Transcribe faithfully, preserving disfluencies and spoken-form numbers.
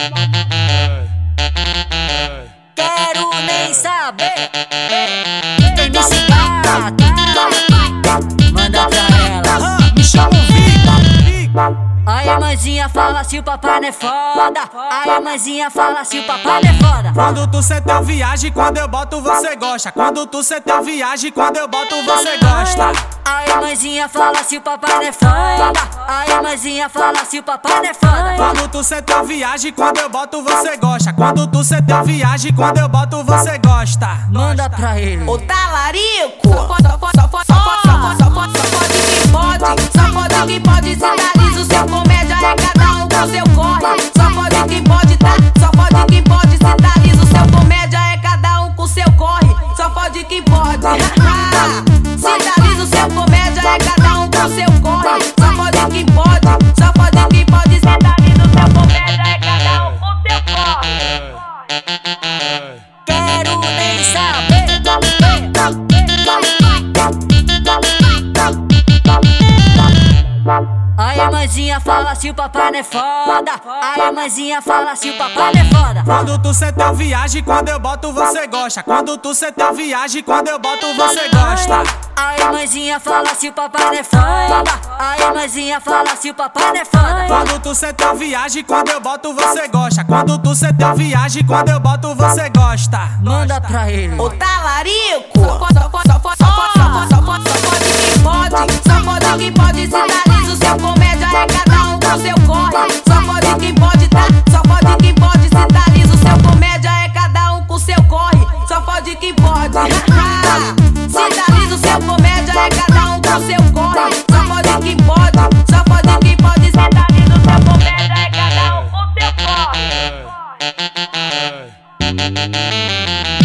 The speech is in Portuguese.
Quero nem saber. M C Gato, manda pra ela. Me chama o Vic. Aí mãezinha fala se o papai não é foda. Aí mãezinha fala se o papai não é foda. Quando tu cê teu viagem, quando eu boto você gosta. Quando tu cê teu viagem, quando eu boto você gosta. Aí mãezinha fala se o papai não é foda. Aí mãezinha fala se o papai não é foda. Quando tu cê teu viagem, quando eu boto você gosta. Quando tu cê teu viagem, quando eu boto você gosta. Manda pra ele. Ô talarico, só pode, só pode, só pode, só pode, só pode, só pode, só pode que pode, só pode que pode. Sinaliza o seu comédia, é cada um com seu corre. Só pode que pode, tá? Só pode que pode. Sinaliza o seu comédia, é cada um com seu corre. Só pode que pode. Sinaliza o seu comédia, é cada um com seu corre. Só pode que pode, só pode que pode. Sinaliza o seu comédia, é cada um com seu corre. Quero nem saber. Aí mãezinha fala se o papai não é foda. Aí mãezinha fala se o papai não é foda. Quando tu cê teu viagem, quando eu boto você gosta. Quando tu cê teu viagem, quando eu boto você gosta. Aí mãezinha fala se o papai não é foda. Aí mãezinha fala se o papai não é foda. Quando tu cê teu viagem, quando eu boto você gosta. Quando tu cê teu viagem, quando eu boto você gosta. Manda pra ele. Ô talarico, só pode, só pode, só pode, só pode, só pode, só pode, só pode que pode, só pode que pode. Sinaliza o seu comédia, é cada um com seu corre. Só pode que pode, tá? Só pode que pode. Sinaliza o seu comédia, é cada um com seu corre. Só pode que pode. Sinaliza o seu comédia, é cada um com seu corre. Só pode que pode, só pode que pode. Sinaliza o seu comédia, é cada um com seu corre.